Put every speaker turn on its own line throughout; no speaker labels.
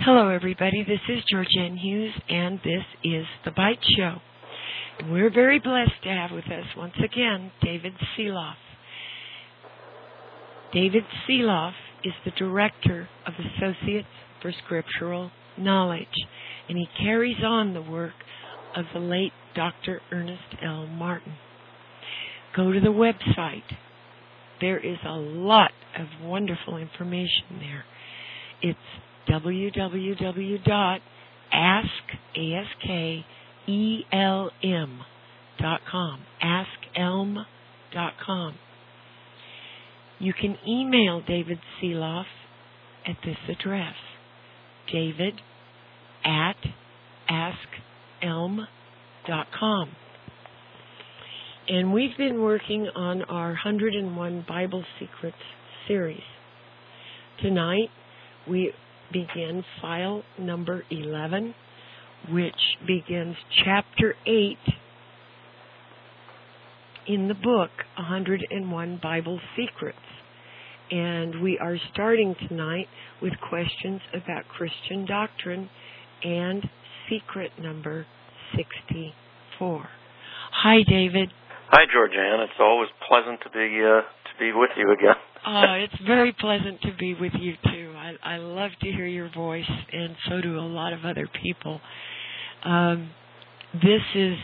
Hello, everybody. This is Georgianne Hughes, and this is The Bite Show. We're very blessed to have with us, once again, David Seeloff. David Seeloff is the Director of Associates for Scriptural Knowledge, and he carries on the work of the late Dr. Ernest L. Martin. Go to the website. There is a lot of wonderful information there. It's www.askelm.com. AskElm.com. You can email David Seeloff at this address, david@askelm.com. And we've been working on our 101 Bible Secrets series. Tonight, we begin file number 11, which begins chapter 8 in the book 101 Bible Secrets. And we are starting tonight with questions about Christian doctrine and secret number 64. Hi, David.
Hi, Georgianne. It's always pleasant to be with you again.
It's very pleasant to be with you, too. I love to hear your voice, and so do a lot of other people. This is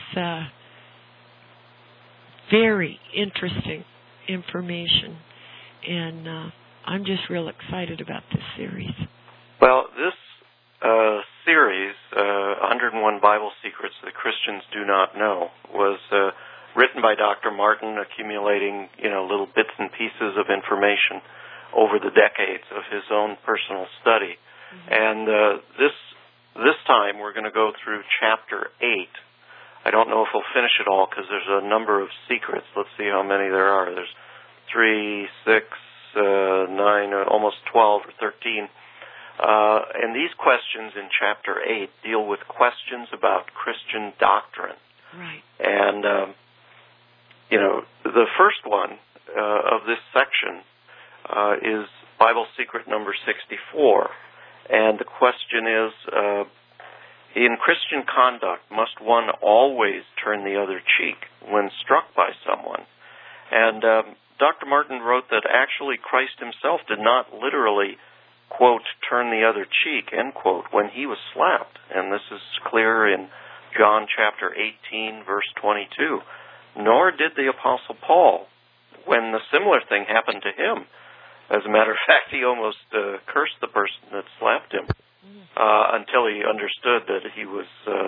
very interesting information, and I'm just real excited about this series.
Well, this series, 101 Bible Secrets That Christians Do Not Know, was written by Dr. Martin, accumulating, little bits and pieces of information over the decades of his own personal study. Mm-hmm. And this time we're going to go through chapter 8. I don't know if we'll finish it all because there's a number of secrets. Let's see how many there are. There's 3, 6, 9, almost 12 or 13. And these questions in chapter 8 deal with questions about Christian doctrine.
Right.
And the first one of this section is Bible secret number 64. And the question is, in Christian conduct, must one always turn the other cheek when struck by someone? And Dr. Martin wrote that actually Christ himself did not literally, quote, turn the other cheek, end quote, when he was slapped. And this is clear in John chapter 18, verse 22. Nor did the Apostle Paul when the similar thing happened to him. As a matter of fact, he almost cursed the person that slapped him until he understood that he was,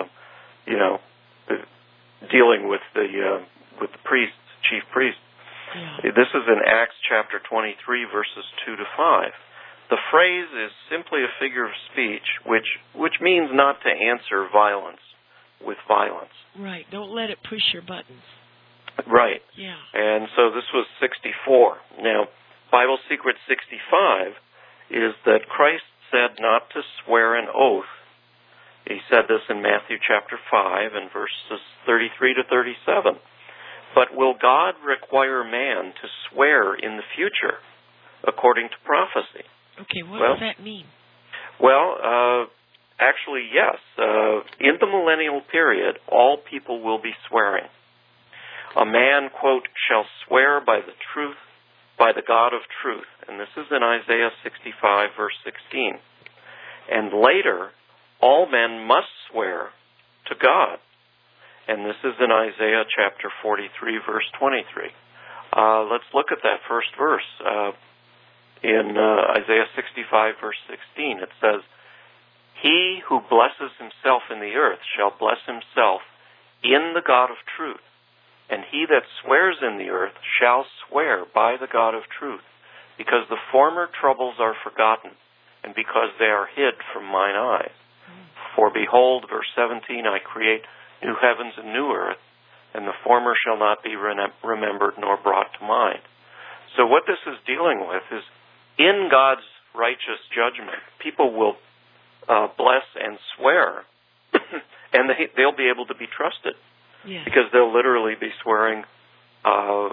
dealing with the priest, chief priest. Yeah. This is in Acts chapter 23, verses 2 to 5. The phrase is simply a figure of speech, which means not to answer violence with violence.
Right. Don't let it push your buttons.
Right.
Yeah.
And so this was 64. Now, Bible secret 65 is that Christ said not to swear an oath. He said this in Matthew chapter 5 and verses 33 to 37. But will God require man to swear in the future according to prophecy?
Okay, what does that mean?
Well, actually, yes. In the millennial period, all people will be swearing. A man, quote, shall swear by the truth, by the God of truth. And this is in Isaiah 65, verse 16. And later, all men must swear to God. And this is in Isaiah chapter 43, verse 23. Let's look at that first verse. In Isaiah 65, verse 16, it says, He who blesses himself in the earth shall bless himself in the God of truth. And he that swears in the earth shall swear by the God of truth, because the former troubles are forgotten, and because they are hid from mine eyes. For behold, verse 17, I create new heavens and new earth, and the former shall not be remembered nor brought to mind. So what this is dealing with is, in God's righteous judgment, people will bless and swear, and they'll be able to be trusted.
Yes.
Because they'll literally be swearing,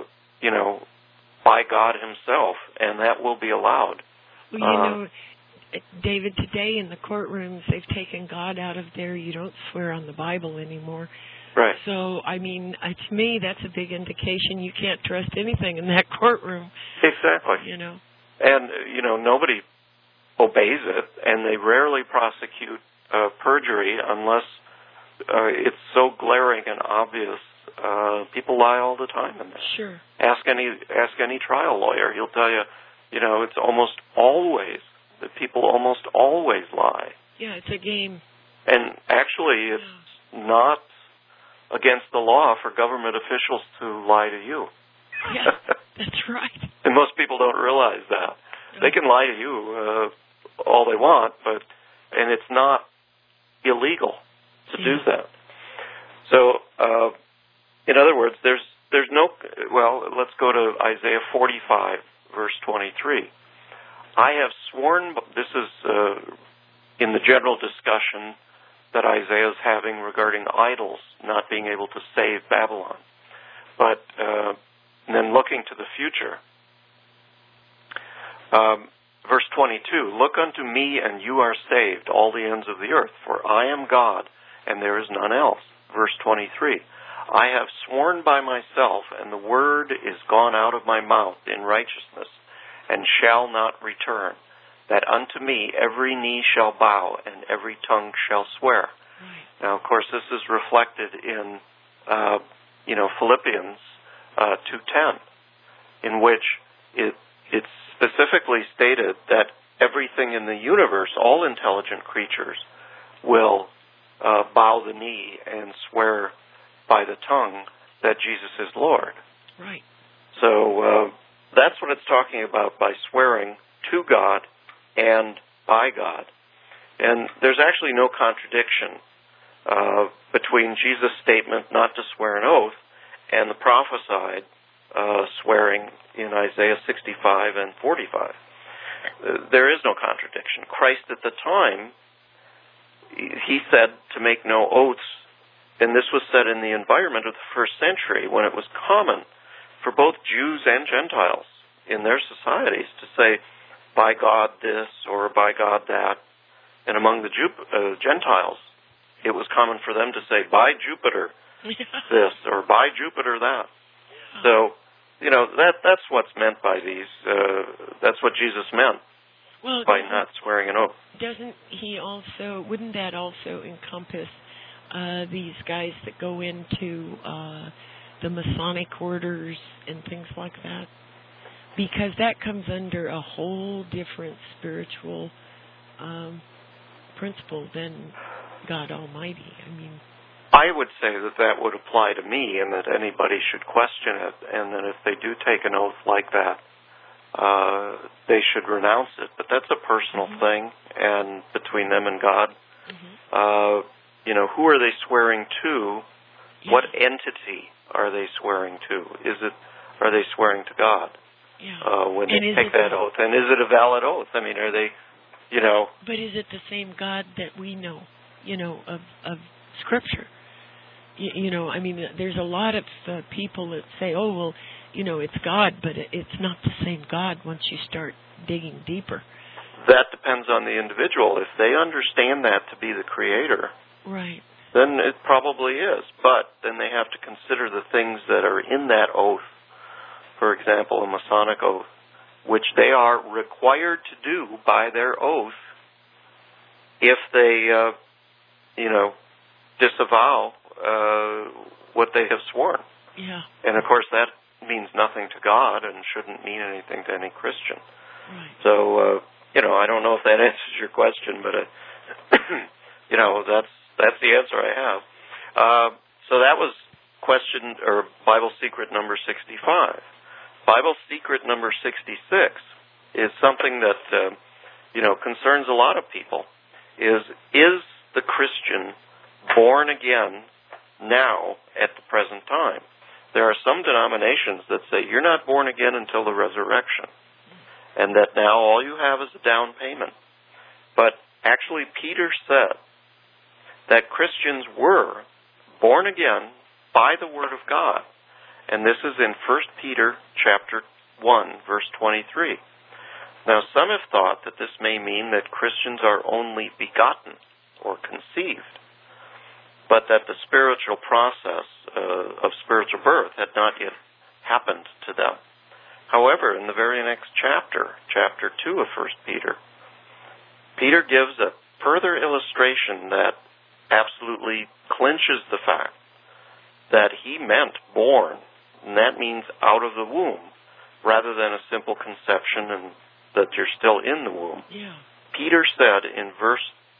by God himself, and that will be allowed.
Well, David, today in the courtrooms, they've taken God out of there. You don't swear on the Bible anymore.
Right.
So, I mean, to me, that's a big indication you can't trust anything in that courtroom.
Exactly.
You know.
And, nobody obeys it, and they rarely prosecute perjury unless it's so glaring and obvious. People lie all the time in this.
Sure.
Ask any trial lawyer. He'll tell you, it's almost always that people almost always lie.
Yeah, it's a game.
And actually, it's not against the law for government officials to lie to you.
Yeah, that's right.
And most people don't realize that. They can lie to you all they want, and it's not illegal to do that. So, in other words, there's no. Well, let's go to Isaiah 45, verse 23. I have sworn. This is in the general discussion that Isaiah is having regarding idols not being able to save Babylon, but and then looking to the future. Verse 22, look unto me and you are saved, all the ends of the earth, for I am God and there is none else. Verse 23, I have sworn by myself, and the word is gone out of my mouth in righteousness, and shall not return, that unto me every knee shall bow and every tongue shall swear. Right. Now, of course, this is reflected in Philippians 2:10, in which it's specifically stated that everything in the universe, all intelligent creatures, will bow the knee and swear by the tongue that Jesus is Lord.
Right.
So that's what it's talking about by swearing to God and by God. And there's actually no contradiction between Jesus' statement not to swear an oath and the prophesied swearing in Isaiah 65 and 45. There is no contradiction. Christ at the time, he said to make no oaths, and this was said in the environment of the first century when it was common for both Jews and Gentiles in their societies to say, by God this or by God that. And among the Gentiles, it was common for them to say, by Jupiter this or by Jupiter that. So, that's what's meant by these. That's what Jesus meant by not swearing an oath.
Wouldn't that also encompass these guys that go into the Masonic orders and things like that? Because that comes under a whole different spiritual principle than God Almighty.
I would say that would apply to me, and that anybody should question it, and that if they do take an oath like that, they should renounce it. But that's a personal thing, and between them and God. Who are they swearing to? Yeah. What entity are they swearing to? Are they swearing to God?
Yeah.
When they take that oath, and is it a valid oath? Are they,
But is it the same God that we know, of Scripture? There's a lot of people that say, oh, well, it's God, but it's not the same God once you start digging deeper.
That depends on the individual. If they understand that to be the Creator,
right,
then it probably is. But then they have to consider the things that are in that oath. For example, a Masonic oath, which they are required to do by their oath if they, disavow what they have sworn.
Yeah.
And of course that means nothing to God and shouldn't mean anything to any Christian.
Right.
So, I don't know if that answers your question, but, that's the answer I have. So that was question, or Bible secret number 65. Bible secret number 66 is something that, concerns a lot of people, is the Christian born again now at the present time? There are some denominations that say you're not born again until the resurrection, and that now all you have is a down payment. But actually Peter said that Christians were born again by the Word of God. And this is in 1 Peter chapter 1, verse 23. Now, some have thought that this may mean that Christians are only begotten or conceived, but that the spiritual process of spiritual birth had not yet happened to them. However, in the very next chapter, chapter 2 of 1 Peter, Peter gives a further illustration that absolutely clinches the fact that he meant born, and that means out of the womb, rather than a simple conception and that you're still in the womb.
Yeah.
Peter said in 1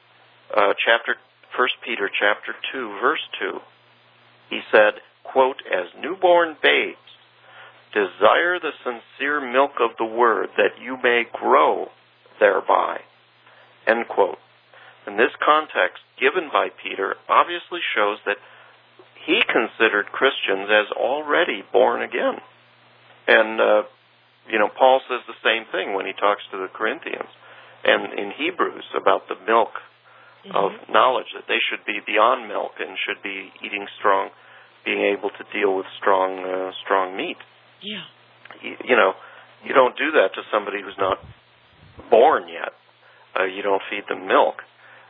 Peter chapter 2, verse 2, he said, quote, "As newborn babes, desire the sincere milk of the word that you may grow thereby." End quote. And this context given by Peter obviously shows that he considered Christians as already born again. And, Paul says the same thing when he talks to the Corinthians and in Hebrews about the milk of knowledge, that they should be beyond milk and should be eating strong, being able to deal with strong meat.
Yeah.
You don't do that to somebody who's not born yet. You don't feed them milk.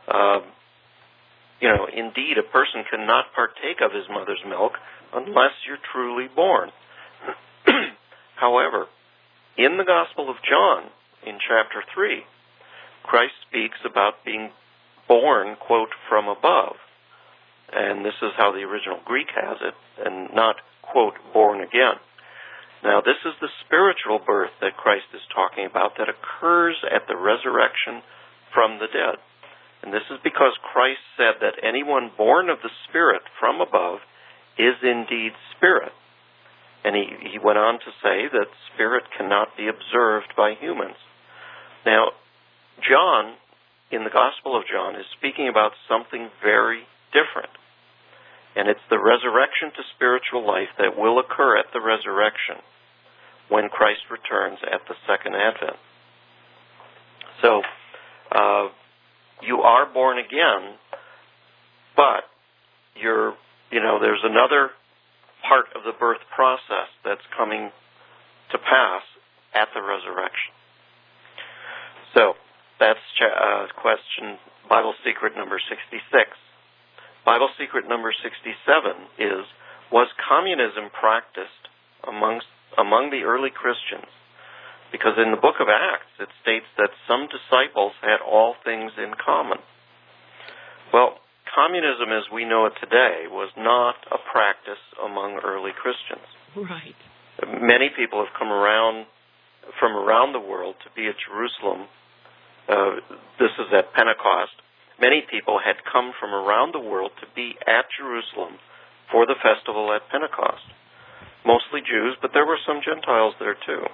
Indeed, a person cannot partake of his mother's milk unless you're truly born. However, in the Gospel of John, in chapter 3, Christ speaks about being born, quote, from above. And this is how the original Greek has it, and not, quote, born again. Now, this is the spiritual birth that Christ is talking about that occurs at the resurrection from the dead. And this is because Christ said that anyone born of the Spirit from above is indeed spirit. And he went on to say that spirit cannot be observed by humans. Now, John, in the Gospel of John, is speaking about something very different. And it's the resurrection to spiritual life that will occur at the resurrection when Christ returns at the second advent. So, you are born again, but there's another part of the birth process that's coming to pass at the resurrection. So, that's question, Bible secret number 66. Bible secret number 67 is, was communism practiced among the early Christians? Because in the book of Acts, it states that some disciples had all things in common. Well, communism as we know it today was not a practice among early Christians.
Right.
Many people have come from around the world to be at Jerusalem. This is at Pentecost. Many people had come from around the world to be at Jerusalem for the festival at Pentecost. Mostly Jews, but there were some Gentiles there too.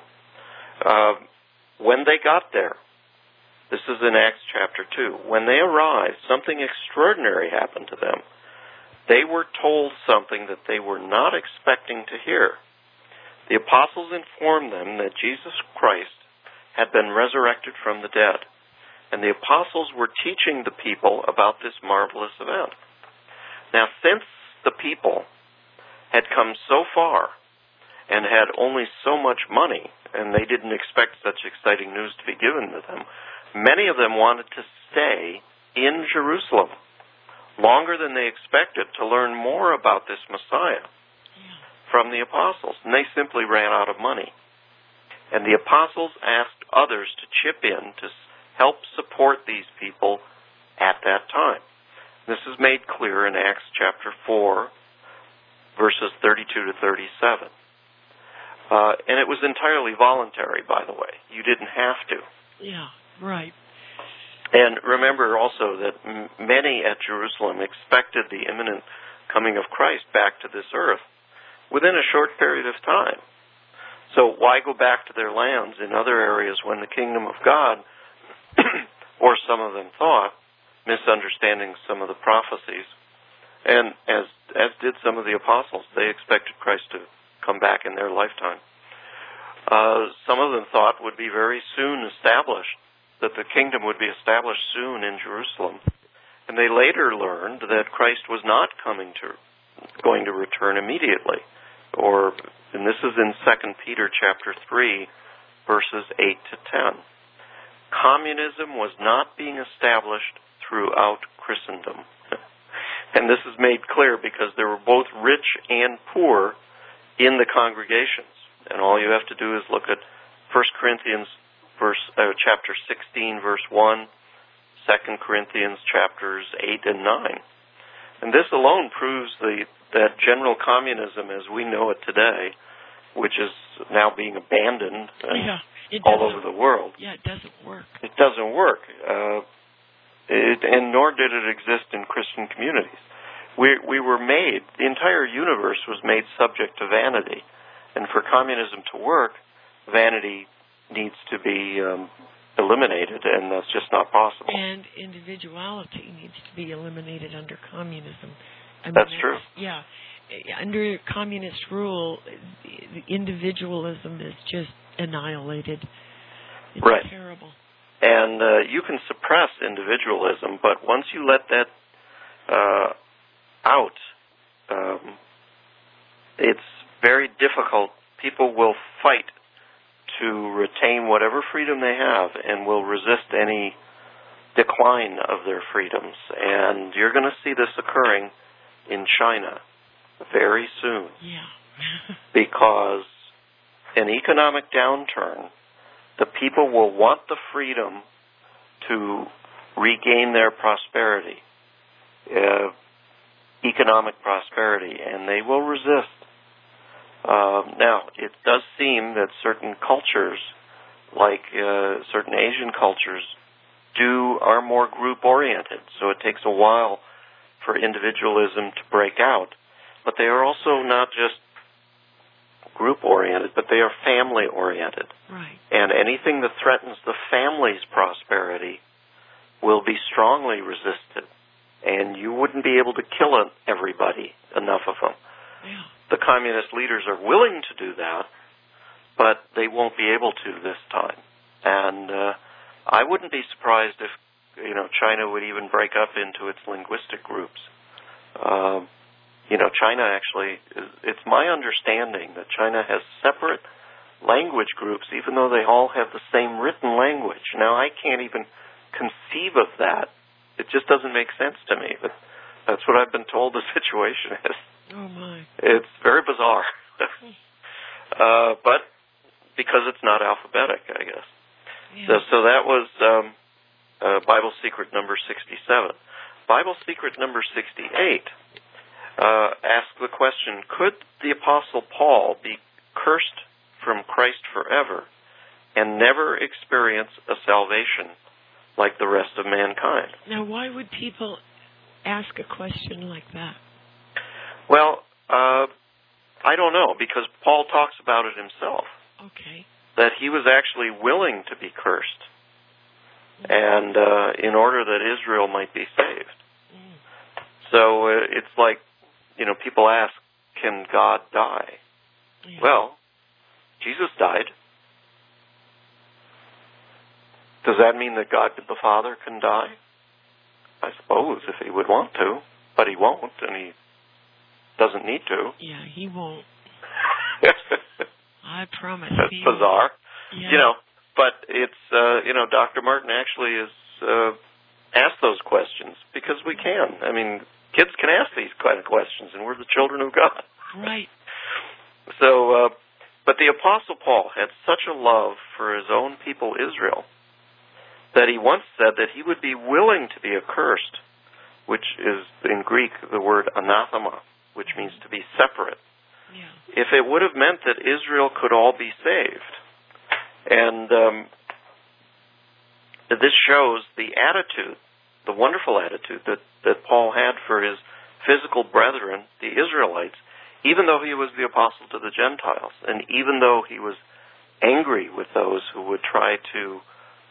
When they got there, this is in Acts chapter 2, when they arrived, something extraordinary happened to them. They were told something that they were not expecting to hear. The apostles informed them that Jesus Christ had been resurrected from the dead, and the apostles were teaching the people about this marvelous event. Now, since the people had come so far and had only so much money, and they didn't expect such exciting news to be given to them, many of them wanted to stay in Jerusalem longer than they expected to learn more about this Messiah from the apostles, and they simply ran out of money. And the apostles asked others to chip in to help support these people at that time. This is made clear in Acts chapter 4, verses 32 to 37. And it was entirely voluntary, by the way. You didn't have to.
Yeah, right.
And remember also that many at Jerusalem expected the imminent coming of Christ back to this earth within a short period of time. So why go back to their lands in other areas when the kingdom of God, or some of them thought, misunderstanding some of the prophecies, and as did some of the apostles, they expected Christ to come back in their lifetime. Some of them thought would be very soon established, that the kingdom would be established soon in Jerusalem. And they later learned that Christ was not going to return immediately. And this is in 2 Peter chapter 3, verses 8 to 10. communism was not being established throughout Christendom. And this is made clear because there were both rich and poor in the congregations. And all you have to do is look at 1 Corinthians chapter 16, verse 1, 2 Corinthians chapters 8 and 9. And this alone proves that general communism as we know it today, which is now being abandoned all over the world.
Yeah, it doesn't work.
It doesn't work. And nor did it exist in Christian communities. We were made, the entire universe was made subject to vanity. And for communism to work, vanity needs to be eliminated, and that's just not possible.
And individuality needs to be eliminated under communism.
That's true.
Yeah. Under communist rule, individualism is just annihilated. It's
right.
terrible.
And you can suppress individualism, but once you let that out, it's very difficult. People will fight to retain whatever freedom they have and will resist any decline of their freedoms. And you're going to see this occurring in China very soon.
Yeah.
Because an economic downturn, the people will want the freedom to regain their prosperity, economic prosperity, and they will resist. Now, it does seem that certain cultures, like certain Asian cultures, are more group-oriented, so it takes a while for individualism to break out. But they are also not just group-oriented, but they are family-oriented.
Right.
And anything that threatens the family's prosperity will be strongly resisted. And you wouldn't be able to kill everybody, enough of them.
Yeah.
The communist leaders are willing to do that, but they won't be able to this time. And I wouldn't be surprised if China would even break up into its linguistic groups. China actually, it's my understanding that China has separate language groups, even though they all have the same written language. Now, I can't even conceive of that. It just doesn't make sense to me, but that's what I've been told the situation is.
Oh, my.
It's very bizarre. But because it's not alphabetic, I guess.
Yeah.
So that was Bible secret number 67. Bible secret number 68 asks the question, could the Apostle Paul be cursed from Christ forever and never experience a salvation like the rest of mankind?
Now, why would people ask a question like that?
Well, I don't know, because Paul talks about it himself.
Okay.
That he was actually willing to be cursed, and in order that Israel might be saved. So it's like, people ask, can God die?
Yeah.
Well, Jesus died. Does that mean that God the Father can die? I suppose, if he would want to, but he won't, and he doesn't need to.
Yeah, he won't. I promise.
That's bizarre.
Yeah.
But it's, Dr. Martin actually has asked those questions because we can. I mean, kids can ask these kind of questions, and we're the children of God.
Right.
So, but the Apostle Paul had such a love for his own people, Israel, that he once said that he would be willing to be accursed, which is in Greek the word anathema, which means to be separate.
Yeah.
If it would have meant that Israel could all be saved. And this shows the attitude, the wonderful attitude that Paul had for his physical brethren, the Israelites, even though he was the apostle to the Gentiles, and even though he was angry with those who would try to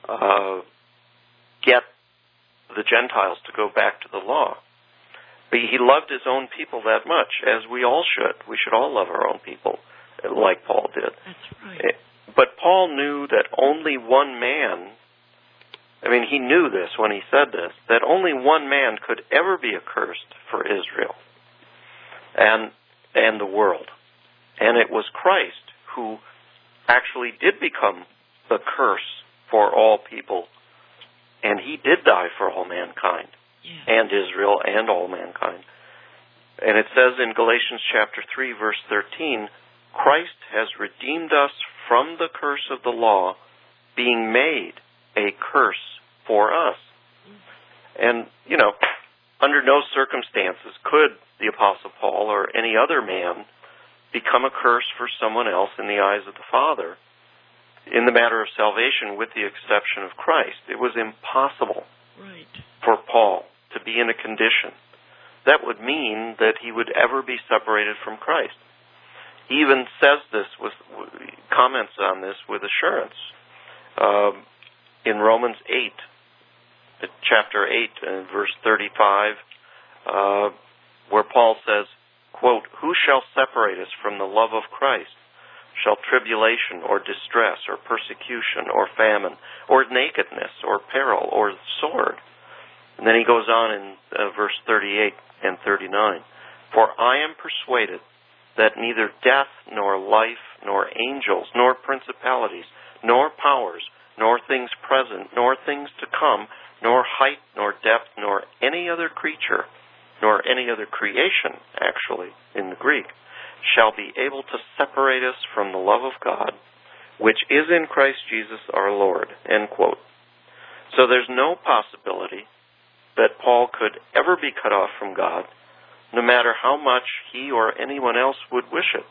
get the Gentiles to go back to the law. But he loved his own people that much, as we all should. We should all love our own people, like Paul did.
That's right.
But Paul knew that only one man, he knew this when he said this, that only one man could ever be accursed for Israel and the world. And it was Christ who actually did become the curse for all people. And he did die for all mankind, and Israel, and all mankind. And it says in Galatians chapter 3, verse 13, Christ has redeemed us from the curse of the law, being made a curse for us. And, under no circumstances could the Apostle Paul or any other man become a curse for someone else in the eyes of the Father in the matter of salvation, with the exception of Christ. It was impossible for Paul to be in a condition that would mean that he would ever be separated from Christ. He even says this, comments on this with assurance. In Romans 8, chapter 8, verse 35, where Paul says, quote, "Who shall separate us from the love of Christ? Shall tribulation or distress or persecution or famine or nakedness or peril or sword?" And then he goes on in verse 38 and 39. "For I am persuaded that neither death nor life nor angels nor principalities nor powers nor things present nor things to come nor height nor depth nor any other creature nor any other creation," actually in the Greek, "shall be able to separate us from the love of God, which is in Christ Jesus our Lord." End quote. So there's no possibility that Paul could ever be cut off from God, no matter how much he or anyone else would wish it.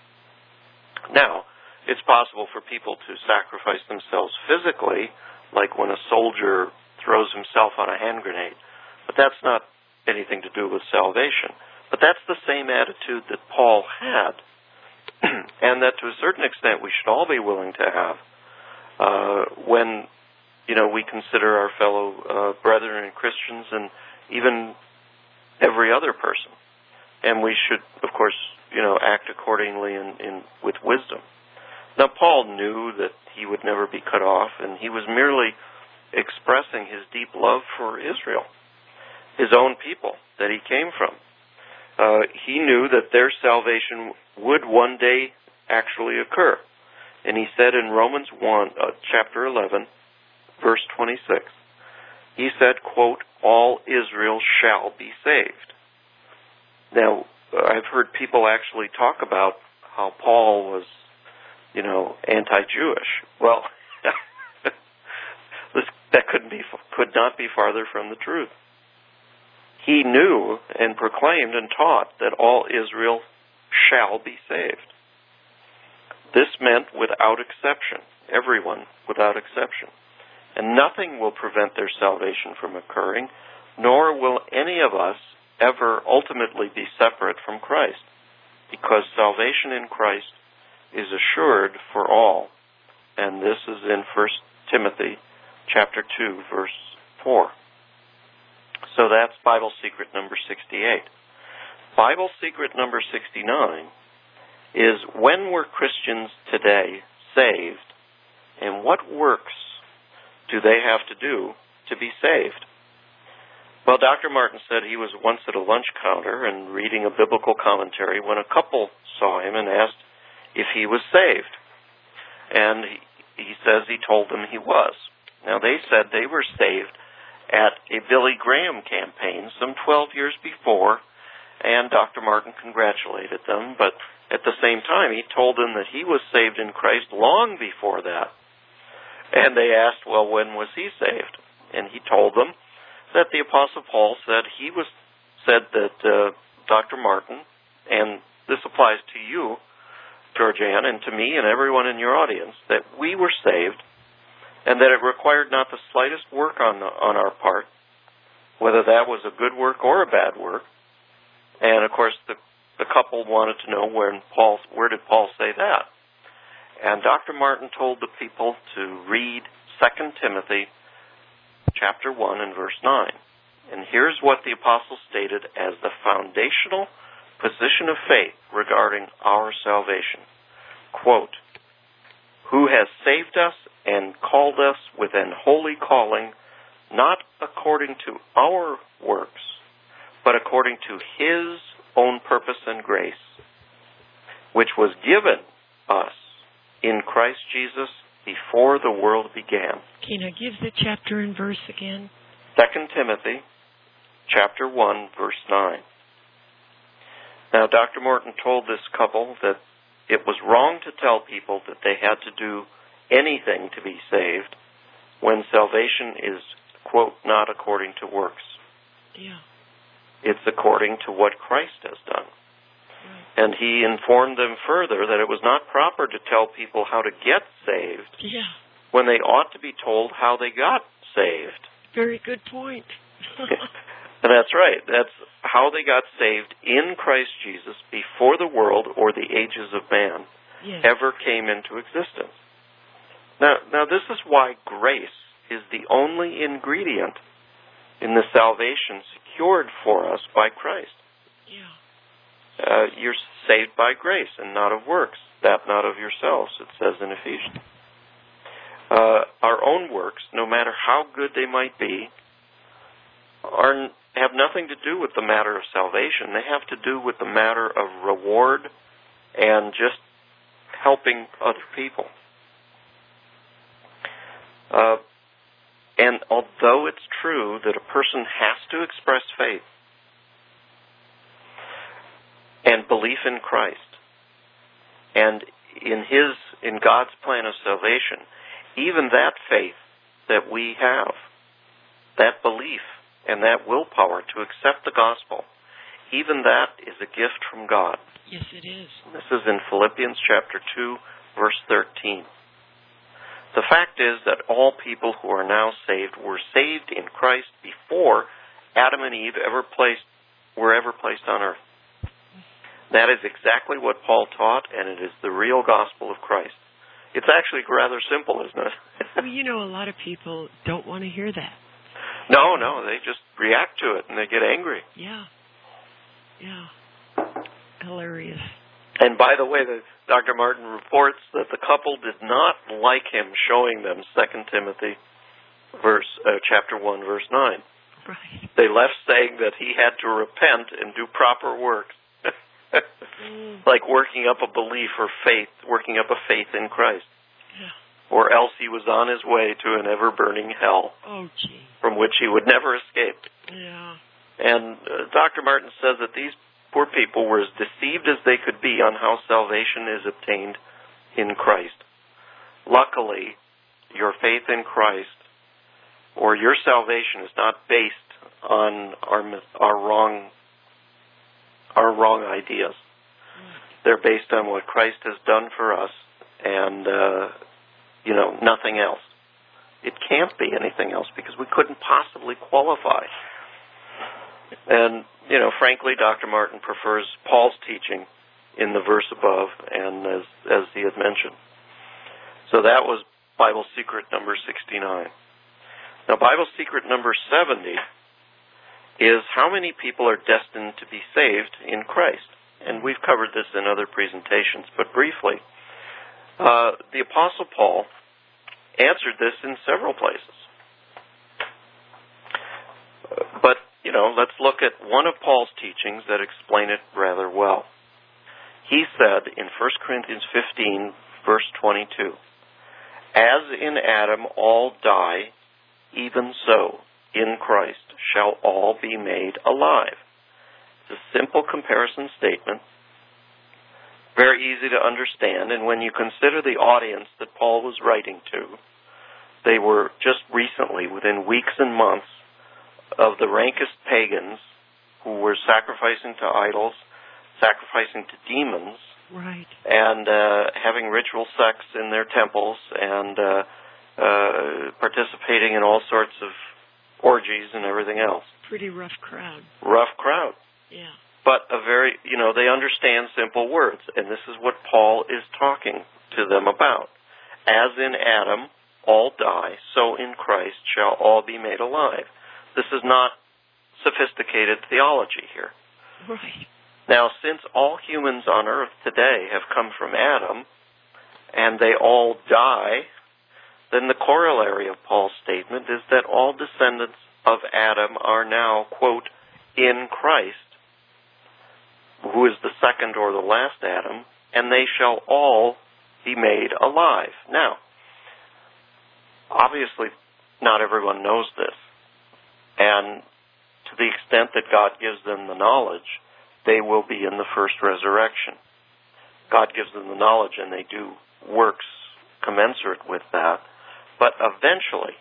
Now, it's possible for people to sacrifice themselves physically, like when a soldier throws himself on a hand grenade, but that's not anything to do with salvation. But that's the same attitude that Paul had, and that to a certain extent we should all be willing to have when, we consider our fellow brethren and Christians and even every other person. And we should, of course, act accordingly with wisdom. Now, Paul knew that he would never be cut off, and he was merely expressing his deep love for Israel, his own people that he came from. He knew that their salvation would one day actually occur. And he said in Romans 1, chapter 11, verse 26, he said, quote, "All Israel shall be saved." Now, I've heard people actually talk about how Paul was, anti-Jewish. Well, that could not be farther from the truth. He knew and proclaimed and taught that all Israel shall be saved. This meant without exception, everyone without exception. And nothing will prevent their salvation from occurring, nor will any of us ever ultimately be separate from Christ, because salvation in Christ is assured for all. And this is in 1 Timothy chapter 2, verse 4. So that's Bible secret number 68. Bible secret number 69 is, when were Christians today saved, and what works do they have to do to be saved? Well, Dr. Martin said he was once at a lunch counter and reading a biblical commentary when a couple saw him and asked if he was saved. And he says he told them he was. Now, they said they were saved at a Billy Graham campaign some 12 years before, and Dr. Martin congratulated them, but at the same time he told them that he was saved in Christ long before that. And they asked, well, when was he saved? And he told them that the Apostle Paul said that Dr. Martin, and this applies to you, Georgianne, and to me and everyone in your audience, that we were saved, and that it required not the slightest work on our part, whether that was a good work or a bad work. And, of course, the couple wanted to know where did Paul say that? And Dr. Martin told the people to read 2 Timothy chapter 1 and verse 9. And here's what the apostle stated as the foundational position of faith regarding our salvation. Quote, "Who has saved us and called us with an holy calling, not according to our works, but according to His own purpose and grace, which was given us in Christ Jesus before the world began.
Can I give the chapter and verse again?
2 Timothy chapter 1, verse 9. Now, Dr. Morton told this couple that it was wrong to tell people that they had to do anything to be saved when salvation is, quote, not according to works.
Yeah.
It's according to what Christ has done. Right. And he informed them further that it was not proper to tell people how to get saved when they ought to be told how they got saved.
Very good point.
And that's right. That's how they got saved in Christ Jesus before the world or the ages of man ever came into existence. Now, this is why grace is the only ingredient in the salvation secured for us by Christ.
Yeah.
You're saved by grace and not of works, that not of yourselves, it says in Ephesians. Our own works, no matter how good they might be, have nothing to do with the matter of salvation. They have to do with the matter of reward and just helping other people. And although it's true that a person has to express faith and belief in Christ and in God's plan of salvation, even that faith that we have, that belief and that willpower to accept the gospel, even that is a gift from God.
Yes, it is.
This is in Philippians chapter 2, verse 13. The fact is that all people who are now saved were saved in Christ before Adam and Eve were ever placed on earth. That is exactly what Paul taught, and it is the real gospel of Christ. It's actually rather simple, isn't it?
Well, a lot of people don't want to hear that.
No, they just react to it, and they get angry.
Yeah. Hilarious.
And by the way, Dr. Martin reports that the couple did not like him showing them 2 Timothy chapter 1, verse 9.
Right.
They left saying that he had to repent and do proper works. Like working up a belief or faith, working up a faith in Christ.
Yeah.
Or else he was on his way to an ever-burning hell from which he would never escape.
Yeah.
And Dr. Martin says that these poor people were as deceived as they could be on how salvation is obtained in Christ. Luckily, your faith in Christ or your salvation is not based on our wrong ideas. They're based on what Christ has done for us and, nothing else. It can't be anything else because we couldn't possibly qualify. And, frankly, Dr. Martin prefers Paul's teaching in the verse above and as he had mentioned. So that was Bible secret number 69. Now, Bible secret number 70 is how many people are destined to be saved in Christ. And we've covered this in other presentations, but briefly. The Apostle Paul answered this in several places. But, let's look at one of Paul's teachings that explain it rather well. He said in 1 Corinthians 15, verse 22, "As in Adam all die, even so in Christ shall all be made alive." It's a simple comparison statement, very easy to understand, and when you consider the audience that Paul was writing to, they were just recently, within weeks and months, of the rankest pagans who were sacrificing to idols, sacrificing to demons,
right,
and having ritual sex in their temples, and participating in all sorts of orgies and everything else.
Pretty rough crowd.
Rough crowd.
Yeah.
But they understand simple words, and this is what Paul is talking to them about. As in Adam all die, so in Christ shall all be made alive. This is not sophisticated theology here.
Right.
Now, since all humans on earth today have come from Adam, and they all die, then the corollary of Paul's statement is that all descendants of Adam are now, quote, in Christ, who is the second or the last Adam, and they shall all be made alive. Now, obviously, not everyone knows this. And to the extent that God gives them the knowledge, they will be in the first resurrection. God gives them the knowledge, and they do works commensurate with that. But eventually,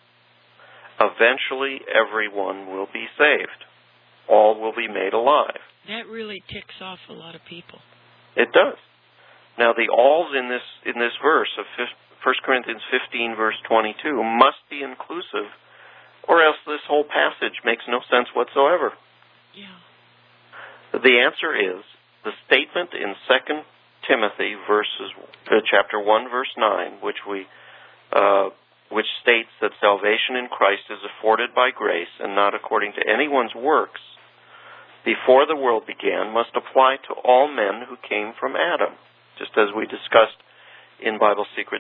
everyone will be saved. All will be made alive.
That really ticks off a lot of people.
It does. Now, the alls in this verse of 1 Corinthians 15, verse 22, must be inclusive, or else this whole passage makes no sense whatsoever.
Yeah.
The answer is the statement in 2 Timothy chapter 1, verse 9, which states that salvation in Christ is afforded by grace and not according to anyone's works, before the world began, must apply to all men who came from Adam, just as we discussed in Bible Secret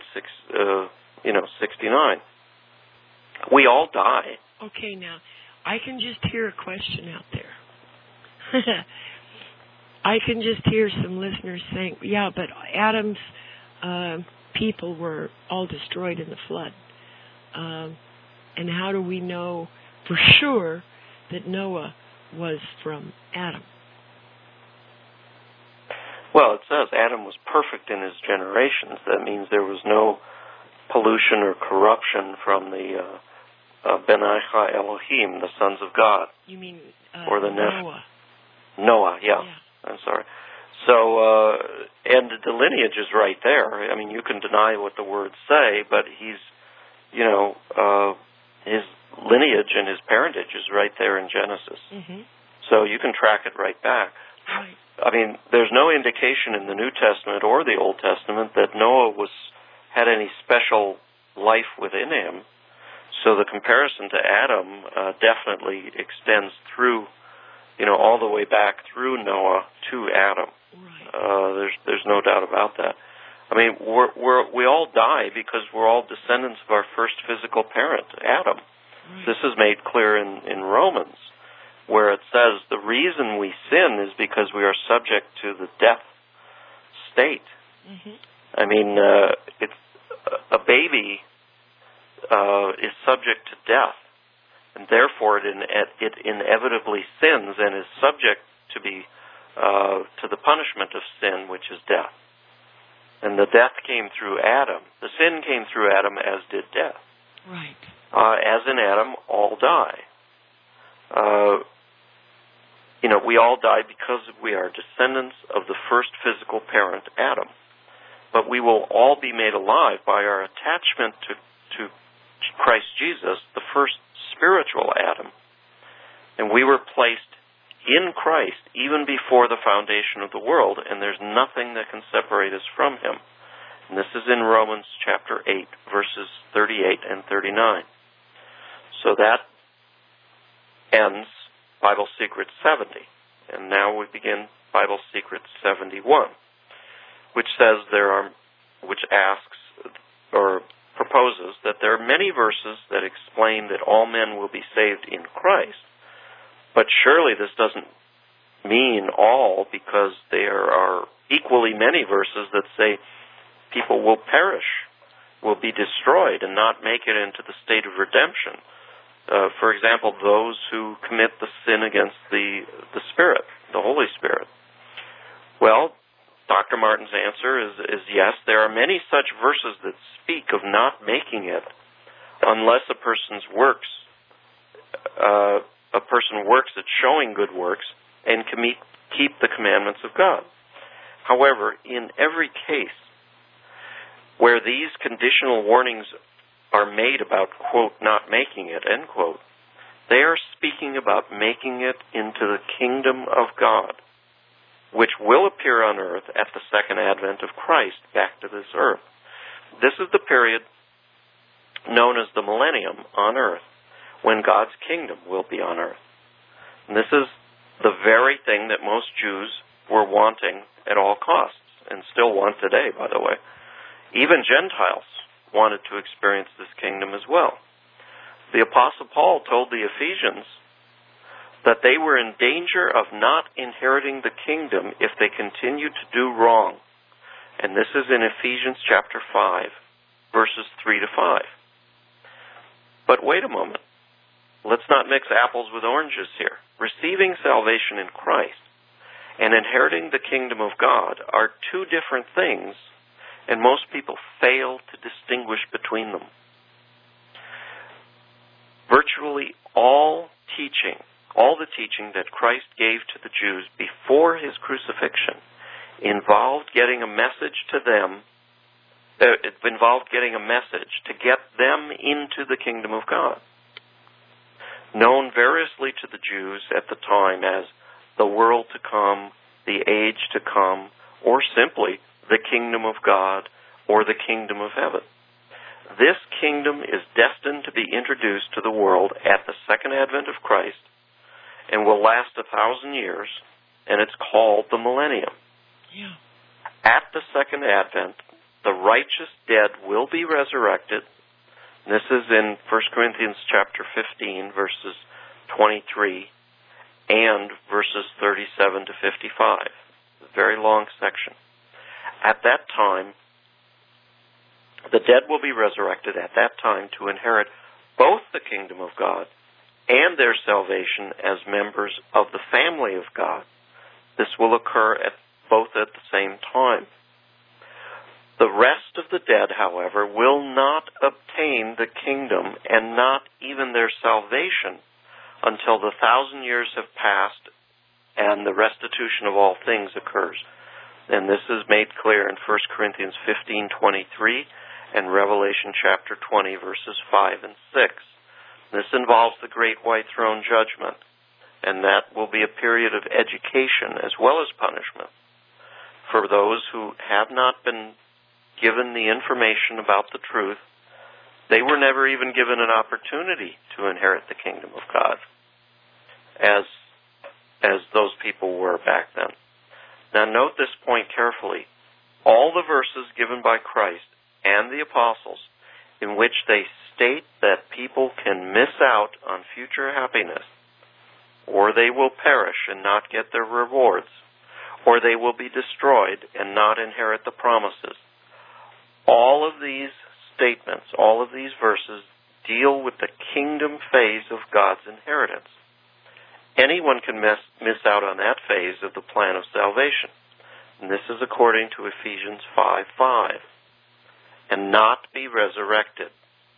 69. We all die.
Okay, now, I can just hear a question out there. I can just hear some listeners saying, yeah, but Adam's people were all destroyed in the flood. And how do we know for sure that Noah was from Adam?
Well, it says Adam was perfect in his generations. That means there was no pollution or corruption from the Benai Elohim, the sons of God.
You mean
or the
Noah?
Noah, yeah. I'm sorry. So, and the lineage is right there. I mean, you can deny what the words say, but he's, his lineage and his parentage is right there in Genesis.
Mm-hmm.
So you can track it right back.
Right.
I mean, there's no indication in the New Testament or the Old Testament that Noah had any special life within him. So the comparison to Adam definitely extends through, all the way back through Noah to Adam.
Right.
There's no doubt about that. I mean, we all die because we're all descendants of our first physical parent, Adam.
Right.
This is made clear in Romans, where it says the reason we sin is because we are subject to the death state.
Mm-hmm.
I mean, it's a baby is subject to death, and therefore it inevitably sins and is subject to the punishment of sin, which is death. And the death came through Adam. The sin came through Adam, as did death.
Right.
As in Adam, all die. We all die because we are descendants of the first physical parent, Adam. But we will all be made alive by our attachment to Christ Jesus, the first spiritual Adam. And we were placed in Christ even before the foundation of the world, and there's nothing that can separate us from him. And this is in Romans chapter 8, verses 38 and 39. So that ends Bible Secret 70. And now we begin Bible Secret 71, which asks or proposes that there are many verses that explain that all men will be saved in Christ. But surely this doesn't mean all, because there are equally many verses that say people will perish, will be destroyed, and not make it into the state of redemption. For example, those who commit the sin against the Spirit, the Holy Spirit. Well, Dr. Martin's answer is yes, there are many such verses that speak of not making it unless a person works at showing good works and keep the commandments of God. However, in every case where these conditional warnings are made about, quote, not making it, end quote, they are speaking about making it into the kingdom of God, which will appear on earth at the second advent of Christ back to this earth. This is the period known as the millennium on earth, when God's kingdom will be on earth. And this is the very thing that most Jews were wanting at all costs, and still want today, by the way. Even Gentiles wanted to experience this kingdom as well. The Apostle Paul told the Ephesians that they were in danger of not inheriting the kingdom if they continued to do wrong. And this is in Ephesians chapter 5, verses 3 to 5. But wait a moment. Let's not mix apples with oranges here. Receiving salvation in Christ and inheriting the kingdom of God are two different things, and most people fail to distinguish between them. Virtually all the teaching that Christ gave to the Jews before his crucifixion involved getting a message to them. It involved getting a message to get them into the kingdom of God, known variously to the Jews at the time as the world to come, the age to come, or simply the kingdom of God or the kingdom of heaven. This kingdom is destined to be introduced to the world at the second advent of Christ and will last 1,000 years, and it's called the millennium.
Yeah.
At the second advent, the righteous dead will be resurrected. This is in 1 Corinthians chapter 15, verses 23 and verses 37 to 55. A very long section. At that time, the dead will be resurrected at that time to inherit both the kingdom of God and their salvation as members of the family of God. This will occur both at the same time. The rest of the dead, however, will not obtain the kingdom and not even their salvation until the 1,000 years have passed and the restitution of all things occurs. And this is made clear in 1 Corinthians 15:23 and Revelation chapter 20, verses 5 and 6. This involves the great white throne judgment, and that will be a period of education as well as punishment for those who have not been given the information about the truth. They were never even given an opportunity to inherit the kingdom of God, as those people were back then. Now note this point carefully. All the verses given by Christ and the apostles in which they state that people can miss out on future happiness, or they will perish and not get their rewards, or they will be destroyed and not inherit the promises. All of these statements, all of these verses, deal with the kingdom phase of God's inheritance. Anyone can miss out on that phase of the plan of salvation. And this is according to Ephesians 5:5. And not be resurrected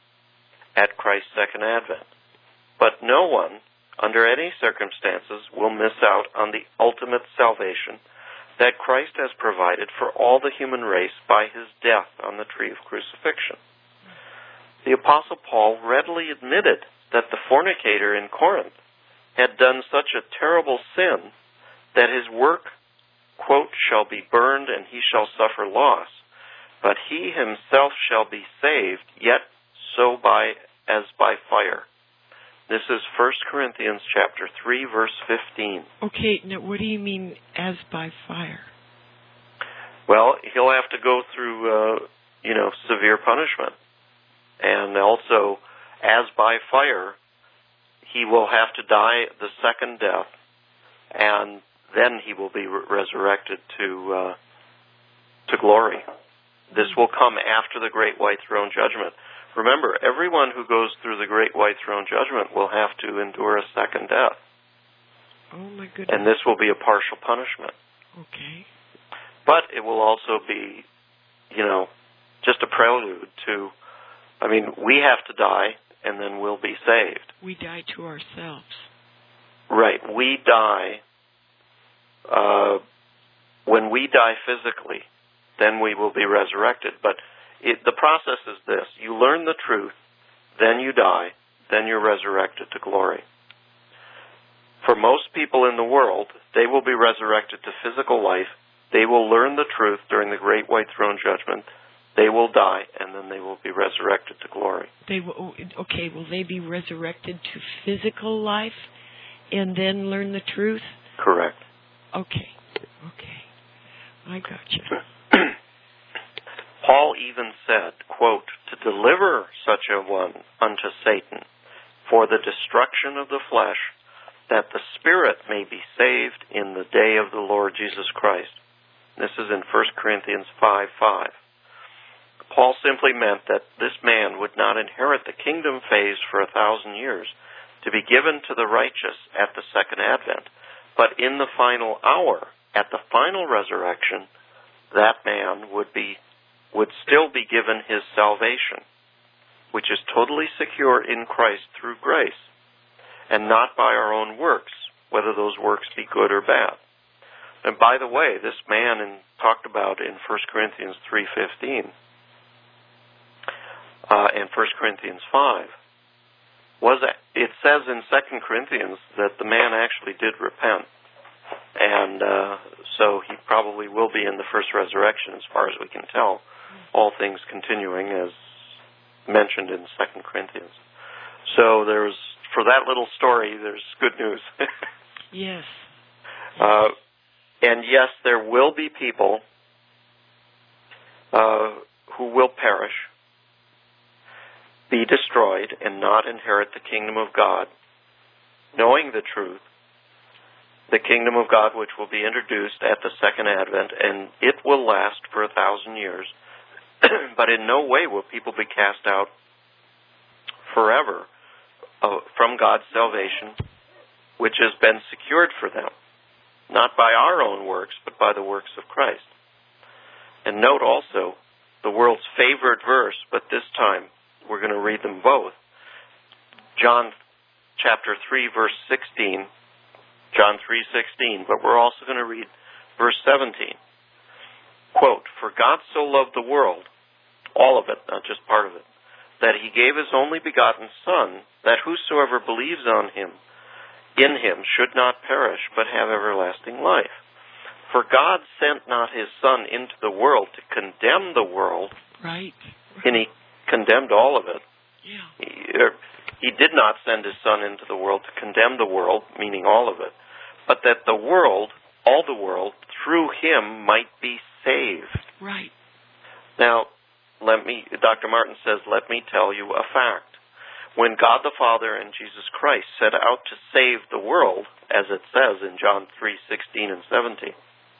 at Christ's second advent. But no one, under any circumstances, will miss out on the ultimate salvation that Christ has provided for all the human race by his death on the tree of crucifixion. The Apostle Paul readily admitted that the fornicator in Corinth had done such a terrible sin that his work, quote, shall be burned and he shall suffer loss, but he himself shall be saved, yet so as by fire. This is 1 Corinthians chapter 3, verse 15.
Okay, now what do you mean, as by fire?
Well, he'll have to go through, severe punishment. And also, as by fire, he will have to die the second death, and then he will be resurrected to glory. This will come after the great white throne judgment. Remember, everyone who goes through the great white throne judgment will have to endure a second death.
Oh, my goodness.
And this will be a partial punishment.
Okay.
But it will also be, just a prelude to, we have to die, and then we'll be saved.
We die to ourselves.
Right. We die, when we die physically, then we will be resurrected. But the process is this. You learn the truth, then you die, then you're resurrected to glory. For most people in the world, they will be resurrected to physical life. They will learn the truth during the great white throne judgment. They will die, and then they will be resurrected to glory.
Will they be resurrected to physical life and then learn the truth?
Correct.
Okay. I got you.
Paul even said, quote, to deliver such a one unto Satan for the destruction of the flesh, that the spirit may be saved in the day of the Lord Jesus Christ. This is in 1 Corinthians 5:5. Paul simply meant that this man would not inherit the kingdom phase for 1,000 years, to be given to the righteous at the second advent. But in the final hour, at the final resurrection, that man would still be given his salvation, which is totally secure in Christ through grace, and not by our own works, whether those works be good or bad. And by the way, this man talked about in 1 Corinthians 3:15 and 1 Corinthians 5, it says in 2 Corinthians that the man actually did repent. And so he probably will be in the first resurrection as far as we can tell, all things continuing as mentioned in 2 Corinthians. So for that little story, there's good news.
Yes.
And yes, there will be people who will perish, be destroyed, and not inherit the kingdom of God, knowing the truth, the kingdom of God which will be introduced at the second advent, and it will last for 1,000 years. But in no way will people be cast out forever from God's salvation, which has been secured for them, not by our own works, but by the works of Christ. And note also the world's favorite verse, but this time we're going to read them both. John chapter 3, verse 16. John 3:16, but we're also going to read verse 17. Quote, "For God so loved the world," all of it, not just part of it, "that he gave his only begotten Son, that whosoever believes on him, in him, should not perish, but have everlasting life. For God sent not his Son into the world to condemn the world,"
right,
and he condemned all of it.
Yeah.
He did not send his Son into the world to condemn the world, meaning all of it, but that the world, all the world, through him might be saved.
Right.
Now, Dr. Martin says, let me tell you a fact. When God the Father and Jesus Christ set out to save the world, as it says in John 3:16 and 17,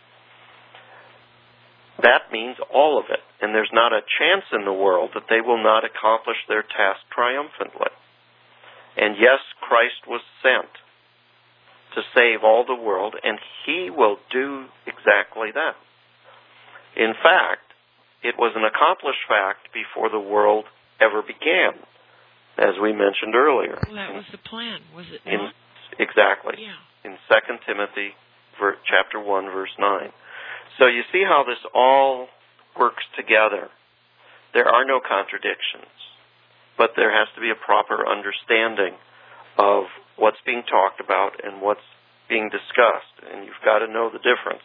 that means all of it. And there's not a chance in the world that they will not accomplish their task triumphantly. And yes, Christ was sent to save all the world, and he will do exactly that. In fact, it was an accomplished fact before the world ever began, as we mentioned earlier.
Well, that was the plan, was it not?
Exactly.
Yeah.
In 2 Timothy chapter 1, verse 9. So you see how this all works together. There are no contradictions, but there has to be a proper understanding of what's being talked about and what's being discussed, and you've got to know the difference.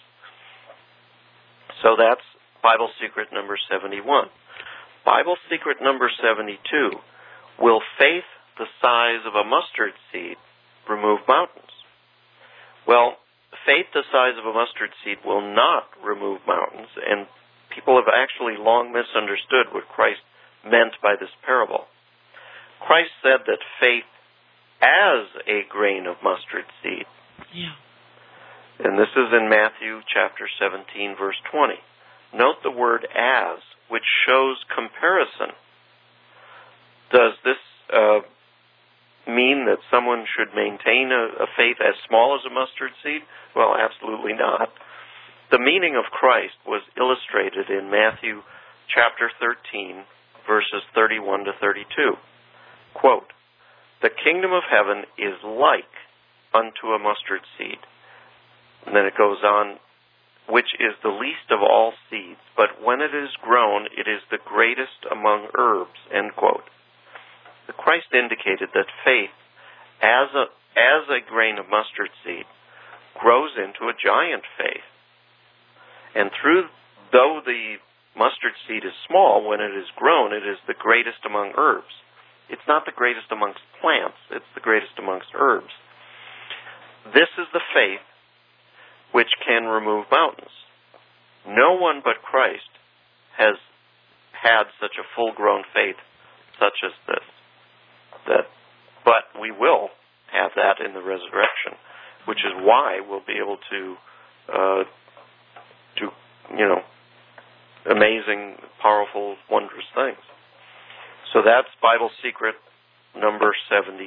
So that's Bible secret number 71. Bible secret number 72, will faith the size of a mustard seed remove mountains? Well, faith the size of a mustard seed will not remove mountains, and people have actually long misunderstood what Christ meant by this parable. Christ said that faith as a grain of mustard seed.
Yeah. And
this is in Matthew chapter 17, verse 20. Note the word as, which shows comparison. Does this mean that someone should maintain a faith as small as a mustard seed? Well, absolutely not. The meaning of Christ was illustrated in Matthew chapter 13, verses 31 to 32. Quote, "The kingdom of heaven is like unto a mustard seed." And then it goes on, "which is the least of all seeds, but when it is grown, it is the greatest among herbs." End quote. The Christ indicated that faith, as a grain of mustard seed, grows into a giant faith. And though the mustard seed is small, when it is grown, it is the greatest among herbs. It's not the greatest amongst plants, it's the greatest amongst herbs. This is the faith which can remove mountains. No one but Christ has had such a full-grown faith such as this. But we will have that in the resurrection, which is why we'll be able to amazing, powerful, wondrous things. So that's Bible secret number 72.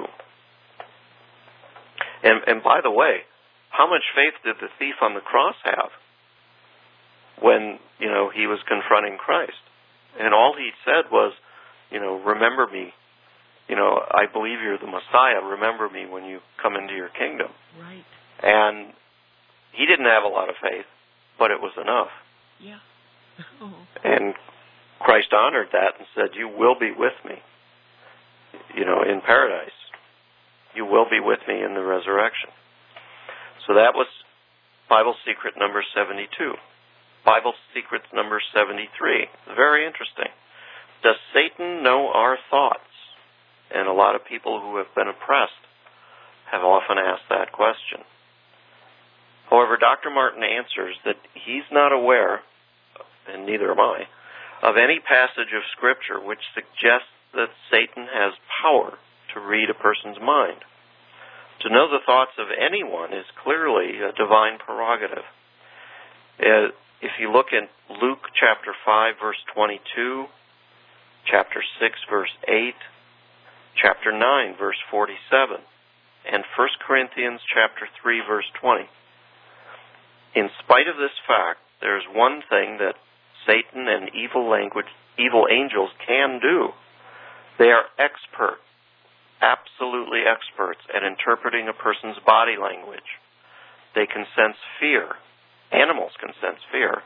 And by the way, how much faith did the thief on the cross have when, he was confronting Christ? And all he said was, remember me. I believe you're the Messiah. Remember me when you come into your kingdom.
Right.
And he didn't have a lot of faith, but it was enough.
Yeah. Oh.
And Christ honored that and said, you will be with me, in paradise. You will be with me in the resurrection. So that was Bible secret number 72. Bible secret number 73. Very interesting. Does Satan know our thoughts? And a lot of people who have been oppressed have often asked that question. However, Dr. Martin answers that he's not aware, and neither am I, of any passage of Scripture which suggests that Satan has power to read a person's mind. To know the thoughts of anyone is clearly a divine prerogative. If you look at Luke chapter 5, verse 22, chapter 6, verse 8, chapter 9, verse 47, and 1 Corinthians chapter 3, verse 20, in spite of this fact, there's one thing that Satan and evil angels can do. They are expert, absolutely experts at interpreting a person's body language. They can sense fear. Animals can sense fear.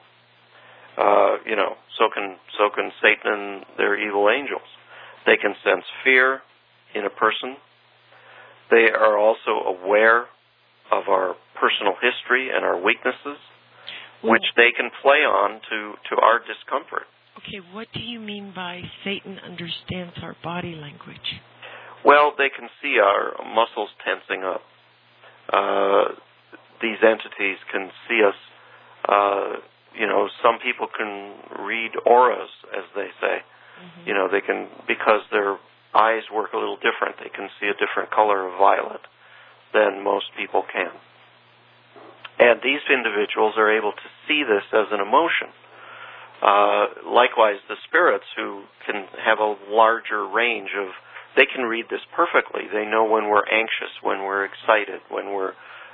So can Satan and their evil angels. They can sense fear in a person. They are also aware of our personal history and our weaknesses, which they can play on to our discomfort.
Okay, what do you mean by Satan understands our body language?
Well, they can see our muscles tensing up. These entities can see us. Some people can read auras, as they say. Mm-hmm. They can, because their eyes work a little different, they can see a different color of violet than most people can. And these individuals are able to see this as an emotion. Likewise, the spirits who can have a larger range of, they can read this perfectly. They know when we're anxious, when we're excited, when we're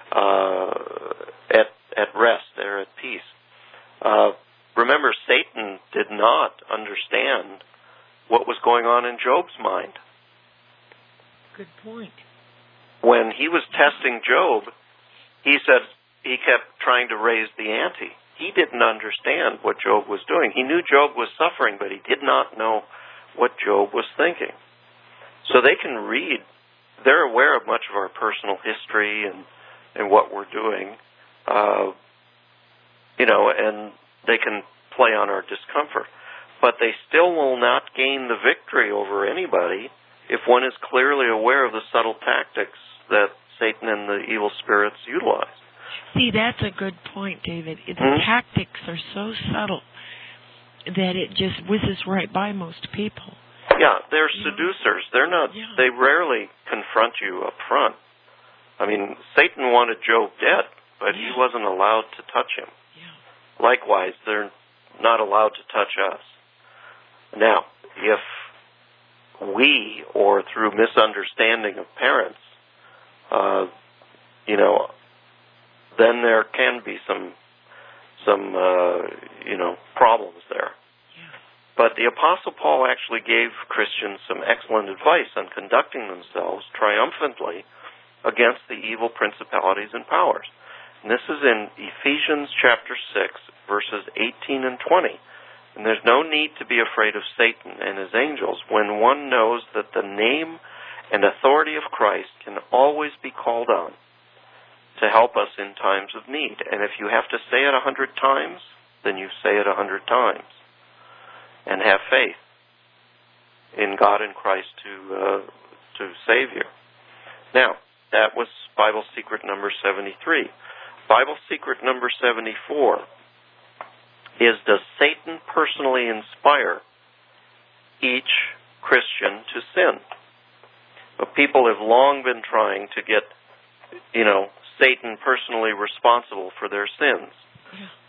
at rest, they're at peace. Remember, Satan did not understand what was going on in Job's mind.
Good point.
When he was testing Job, he said he kept trying to raise the ante. He didn't understand what Job was doing. He knew Job was suffering, but he did not know what Job was thinking. So they can read. They're aware of much of our personal history and what we're doing, and they can play on our discomfort. But they still will not gain the victory over anybody if one is clearly aware of the subtle tactics that Satan and the evil spirits utilize.
See, that's a good point, David. The tactics are so subtle that it just whizzes right by most people.
Yeah, they're seducers. They're not. Yeah. They rarely confront you up front. I mean, Satan wanted Job dead, but he wasn't allowed to touch him. Yeah. Likewise, they're not allowed to touch us. Now, if we, or through misunderstanding of parents, then there can be some problems there. Yeah. But the Apostle Paul actually gave Christians some excellent advice on conducting themselves triumphantly against the evil principalities and powers. And this is in Ephesians chapter 6, verses 18 and 20. And there's no need to be afraid of Satan and his angels when one knows that the name and authority of Christ can always be called on to help us in times of need. And if you have to say it 100 times, then you say it 100 times. And have faith in God and Christ to save you. Now, that was Bible secret number 73. Bible secret number 74 is, does Satan personally inspire each Christian to sin? But people have long been trying to get, Satan personally responsible for their sins.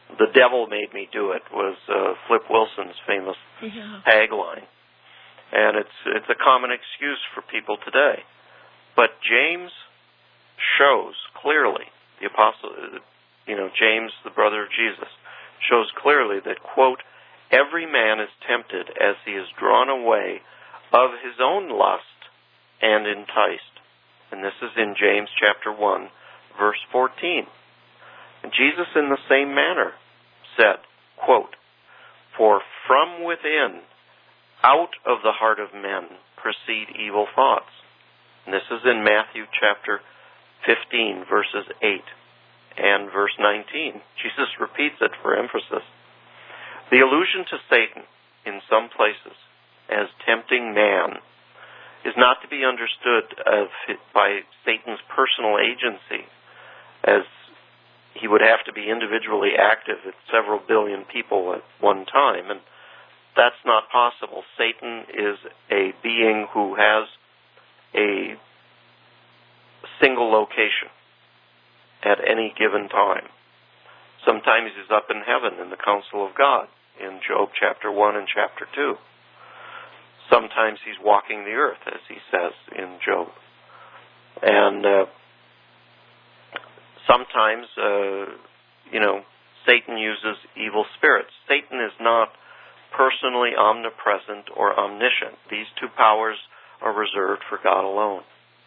The devil made me do it was Flip Wilson's famous tagline. And it's a common excuse for people today. But James shows clearly, the apostle, James, the brother of Jesus, shows clearly that, quote, every man is tempted as he is drawn away of his own lust and enticed. And this is in James chapter 1, verse 14. And Jesus in the same manner said, quote, for from within, out of the heart of men, proceed evil thoughts. And this is in Matthew chapter 15, verses 8 and verse 19. Jesus repeats it for emphasis. The allusion to Satan in some places as tempting man is not to be understood by Satan's personal agency, as he would have to be individually active at several billion people at one time, and that's not possible. Satan is a being who has a single location at any given time. Sometimes he's up in heaven in the council of God in Job chapter 1 and chapter 2. Sometimes he's walking the earth, as he says in Job. And sometimes, Satan uses evil spirits. Satan is not personally omnipresent or omniscient. These two powers are reserved for God alone.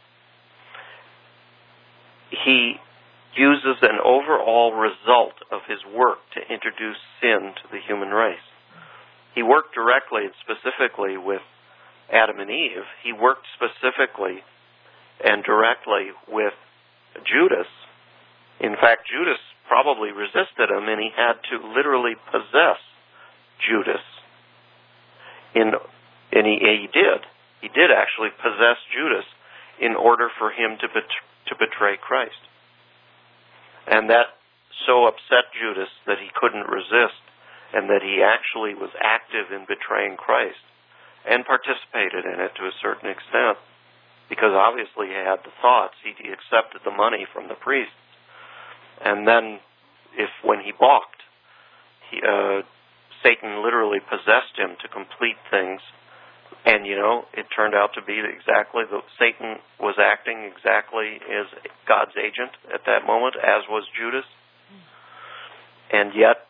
He uses an overall result of his work to introduce sin to the human race. He worked directly and specifically with Adam and Eve. He worked specifically and directly with Judas. In fact, Judas probably resisted him, and he had to literally possess Judas. And he did. He did actually possess Judas in order for him to betray Christ. And that so upset Judas that he couldn't resist, and that he actually was active in betraying Christ and participated in it to a certain extent, because obviously he had the thoughts. He accepted the money from the priests. And then, when he balked, Satan literally possessed him to complete things. And, it turned out to be exactly Satan was acting exactly as God's agent at that moment, as was Judas. And yet,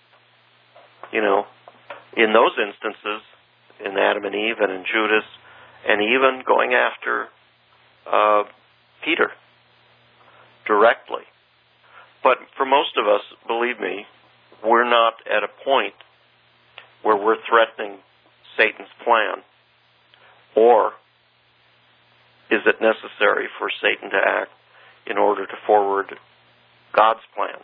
in those instances, in Adam and Eve and in Judas, and even going after Peter directly. But for most of us, believe me, we're not at a point where we're threatening Satan's plan. Or is it necessary for Satan to act in order to forward God's plan?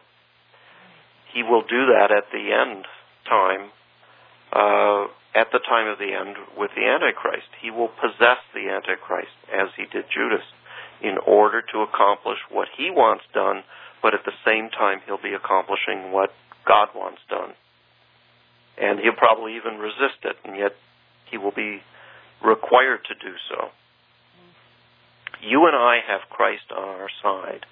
He will do that at the end time, at the time of the end with the Antichrist. He will possess the Antichrist, as he did Judas, in order to accomplish what he wants done, but at the same time he'll be accomplishing what God wants done. And he'll probably even resist it, and yet he will be required to do so. You and I have Christ on our side.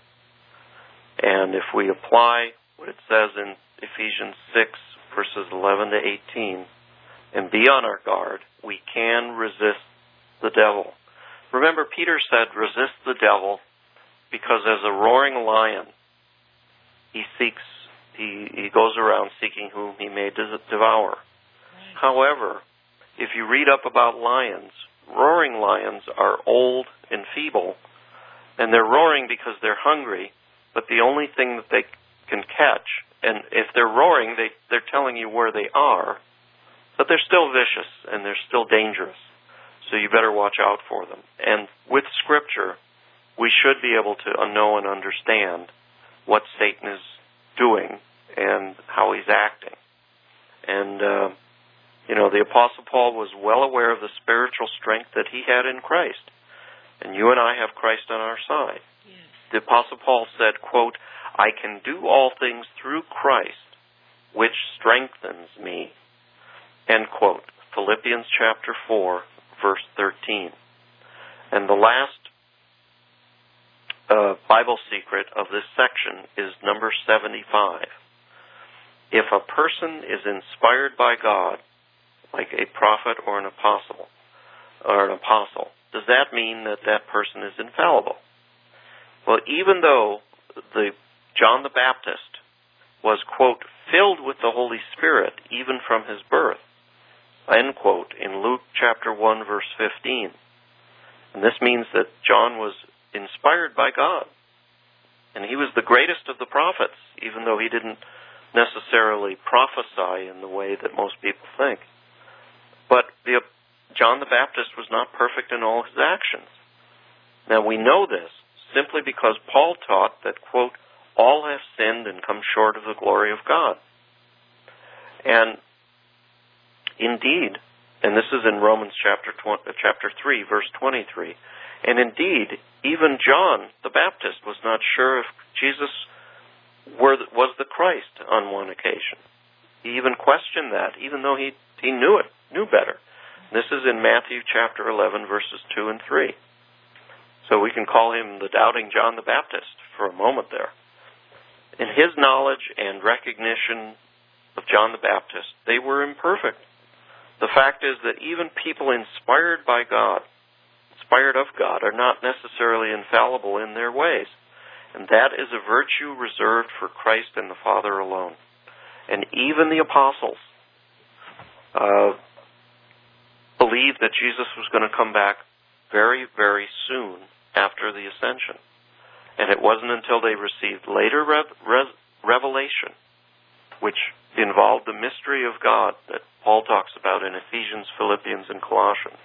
And if we apply what it says in Ephesians 6, verses 11 to 18, and be on our guard, we can resist the devil. Remember, Peter said, resist the devil, because as a roaring lion, he goes around seeking whom he may devour. Right. However, if you read up about lions, roaring lions are old and feeble, and they're roaring because they're hungry, but the only thing that they can catch, and if they're roaring, they're telling you where they are, but they're still vicious and they're still dangerous. So you better watch out for them. And with Scripture, we should be able to know and understand what Satan is doing and how he's acting. And, the Apostle Paul was well aware of the spiritual strength that he had in Christ. And you and I have Christ on our side. Yes. The Apostle Paul said, quote, I can do all things through Christ, which strengthens me. End quote. Philippians chapter 4, verse 13. And the last Bible secret of this section is number 75. if a person is inspired by God, like a prophet or an apostle, does that mean that that person is infallible? Well, even though John the Baptist was, quote, filled with the Holy Spirit even from his birth, end quote, in Luke chapter 1, verse 15. And this means that John was inspired by God. And he was the greatest of the prophets, even though he didn't necessarily prophesy in the way that most people think. But John the Baptist was not perfect in all his actions. Now we know this simply because Paul taught that, quote, all have sinned and come short of the glory of God. And indeed, and this is in Romans chapter 3, verse 23, and indeed, even John the Baptist was not sure if Jesus was the Christ on one occasion. He even questioned that, even though he knew better. This is in Matthew chapter 11, verses 2 and 3. So we can call him the doubting John the Baptist for a moment there. In his knowledge and recognition of John the Baptist, they were imperfect. The fact is that even people inspired by God, inspired of God, are not necessarily infallible in their ways. And that is a virtue reserved for Christ and the Father alone. And even the apostles believed that Jesus was going to come back very, very soon after the ascension. And it wasn't until they received later revelation, which involved the mystery of God that Paul talks about in Ephesians, Philippians, and Colossians.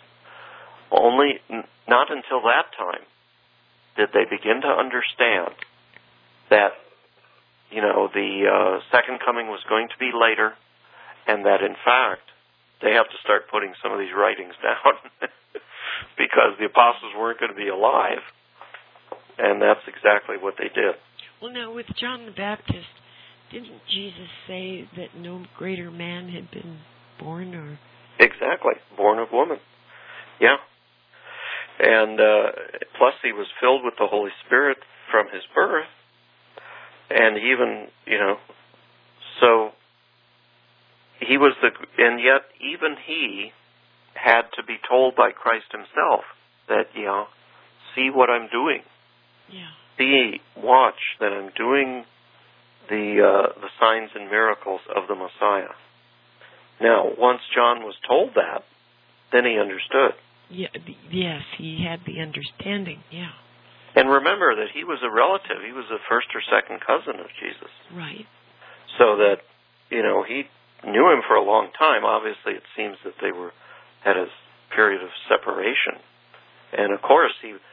Not until that time did they begin to understand that, the second coming was going to be later, and that, in fact, they have to start putting some of these writings down because the apostles weren't going to be alive. And that's exactly what they did.
Well, now, with John the Baptist, didn't Jesus say that no greater man had been born? Or
Exactly. Born of woman. Yeah. And plus he was filled with the Holy Spirit from his birth. And even, so he was and yet even he had to be told by Christ himself that, see what I'm doing.
Yeah.
See, watch that I'm doing the signs and miracles of the Messiah. Now, once John was told that, then he understood.
Yeah, yes, he had the understanding, yeah.
And remember that he was a relative. He was a first or second cousin of Jesus.
Right.
So that, he knew him for a long time. Obviously, it seems that they had a period of separation. And of course,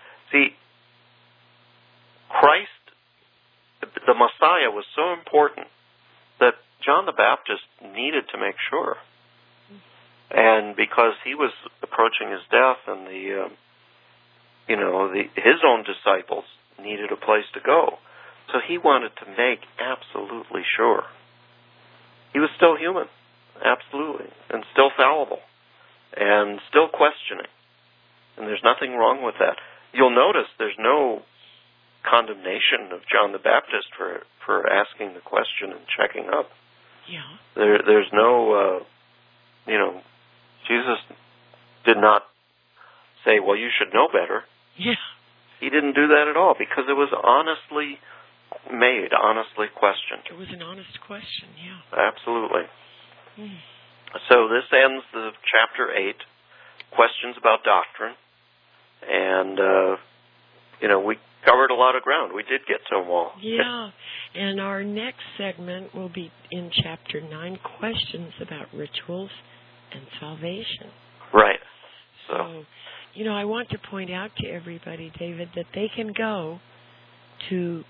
Christ, the Messiah, was so important that John the Baptist needed to make sure. And because he was approaching his death, and his own disciples needed a place to go, so he wanted to make absolutely sure. He was still human, absolutely, and still fallible, and still questioning. And there's nothing wrong with that. You'll notice there's no condemnation of John the Baptist for asking the question and checking up.
Yeah.
There's no, Jesus did not say, well, you should know better.
Yeah.
He didn't do that at all because it was honestly made, honestly questioned.
It was an honest question, yeah.
Absolutely. So this ends the chapter 8, questions about doctrine. And, we covered a lot of ground. We did get to them all.
Yeah. And our next segment will be in chapter 9, questions about rituals and salvation.
Right.
So, I want to point out to everybody, David, that they can go to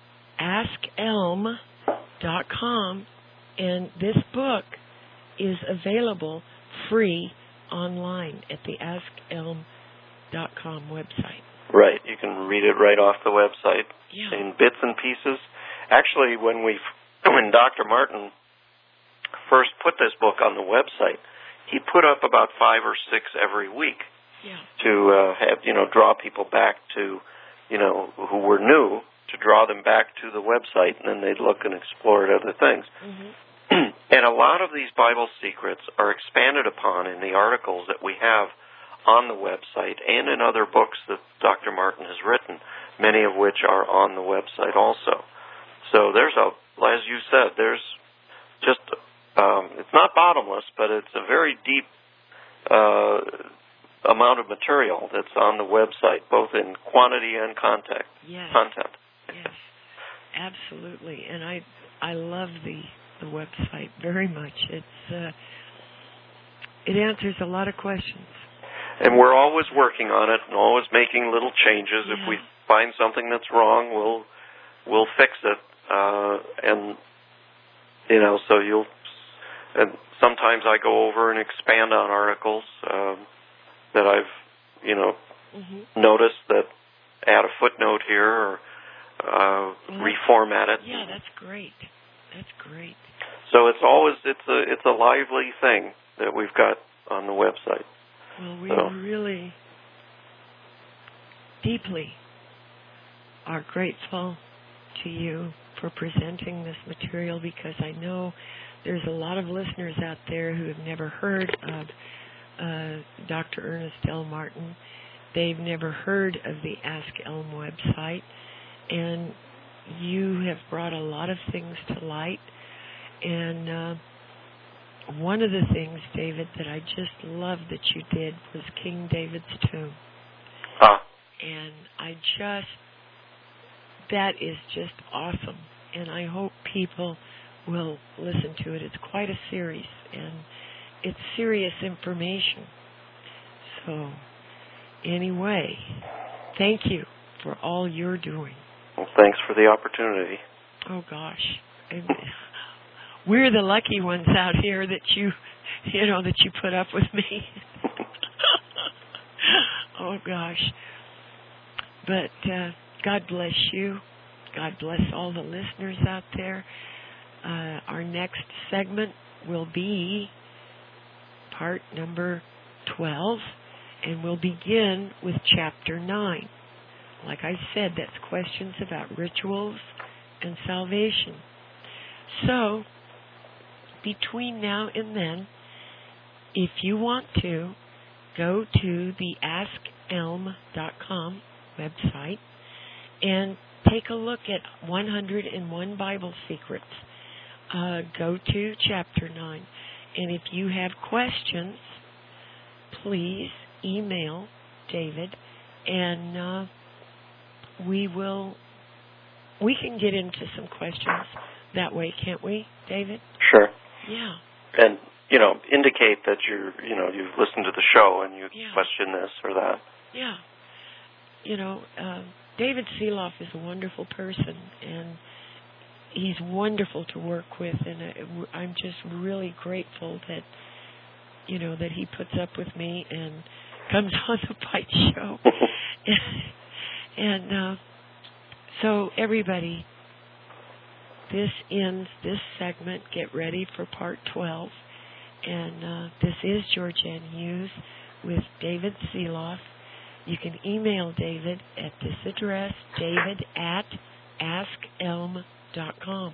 AskElm.com, and this book is available free online at the AskElm.com website.
Right. You can read it right off the website in bits and pieces. Actually, when Dr. Martin first put this book on the website, he put up about 5 or 6 every week to have, draw people back to, who were new, to draw them back to the website, and then they'd look and explore other things.
Mm-hmm.
And a lot of these Bible secrets are expanded upon in the articles that we have on the website and in other books that Dr. Martin has written, many of which are on the website also. So there's as you said, there's just, it's not bottomless, but it's a very deep amount of material that's on the website, both in quantity and content.
Yes. Yes, absolutely. And I love the website very much. It's it answers a lot of questions.
And we're always working on it and always making little changes.
Yeah.
If we find something that's wrong, we'll fix it. And so and sometimes I go over and expand on articles that I've noticed, that add a footnote here or reformat it.
Yeah, that's great. That's great.
So it's a lively thing that we've got on the website.
Well, we really deeply are grateful to you for presenting this material, because I know there's a lot of listeners out there who have never heard of Dr. Ernest L. Martin. They've never heard of the Ask Elm website, and you have brought a lot of things to light. And one of the things, David, that I just loved that you did was King David's tomb. And that is just awesome. And I hope people will listen to it. It's quite a series, and it's serious information. So, anyway, thank you for all you're doing.
Well, thanks for the opportunity.
Oh, gosh. We're the lucky ones out here that you put up with me. Oh, gosh. But God bless you. God bless all the listeners out there. Our next segment will be part number 12, and we'll begin with chapter 9. Like I said, that's questions about rituals and salvation. So, between now and then, if you want to, go to the AskElm.com website and take a look at 101 Bible Secrets. Go to chapter 9. And if you have questions, please email David, and we can get into some questions that way, can't we, David?
Sure.
Yeah.
And, indicate that you've listened to the show and you question this or that.
Yeah. David Seeloff is a wonderful person, and he's wonderful to work with, and I'm just really grateful that, that he puts up with me and comes on the Bite Show. And so everybody, this ends this segment. Get ready for part 12. And this is Georgianne Hughes with David Seeloff. You can email David at this address, david@askelm.com.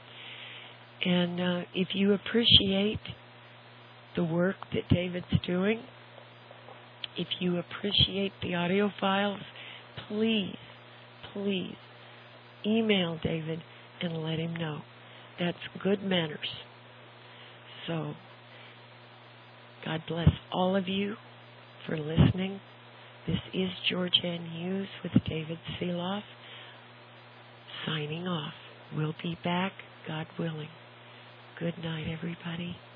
And if you appreciate the work that David's doing, if you appreciate the audio files, please email David and let him know. That's good manners. So, God bless all of you for listening. This is Georgianne Hughes with David Seeloff, signing off. We'll be back, God willing. Good night, everybody.